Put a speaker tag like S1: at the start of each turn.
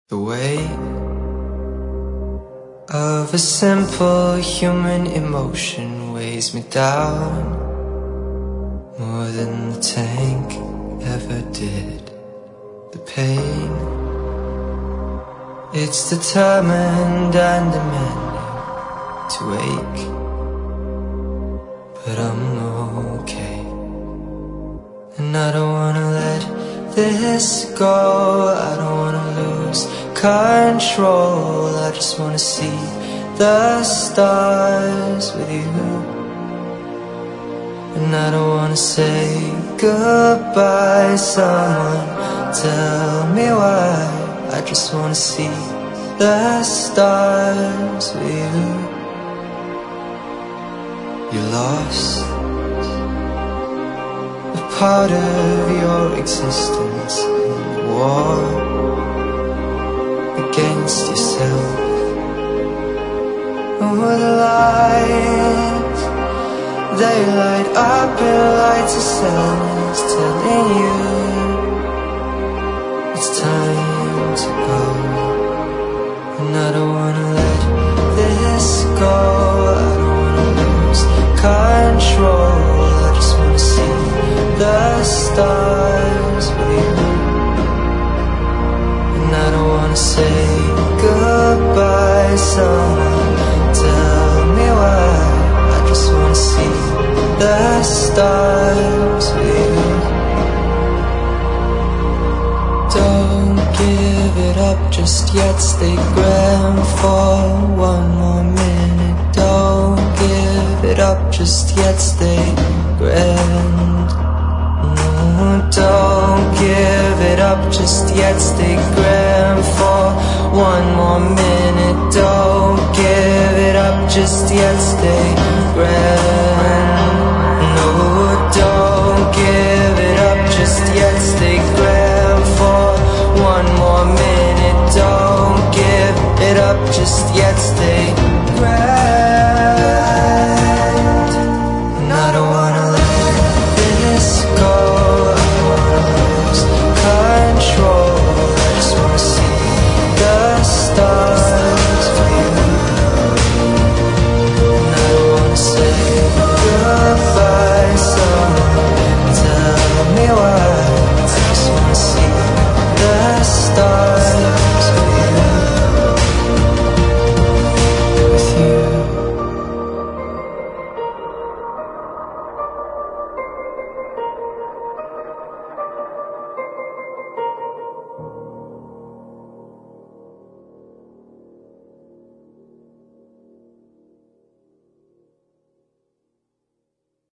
S1: The weight of a simple human emotion weighs me down more than the tank ever did. The pain, it's determined and demanding to ache, but I'm okay. And I don't wanna let this go, I don't wanna lose control. I just wanna see the stars with you. And I don't wanna say goodbye. Someone tell me why. I just wanna see the stars with you. You're lost, a part of your existence in the war against yourself. Oh, the lights, they light up in lights of sadness, telling you it's time to go. And I don't wanna let this go, I don't wanna lose control. I just wanna see the stars with you. And I don't wanna say goodbye. Someone tell me why. I just wanna see the stars with you. Don't give it up just yet, stay grand for one more minute. Don't give it up just yet, stay grand. No, don't give it up just yet, stay grand for one more minute. Don't give it up just yet, stay grand. No, don't give it up just yet, stay grand for one more minute. Don't give it up just yet, stay grand.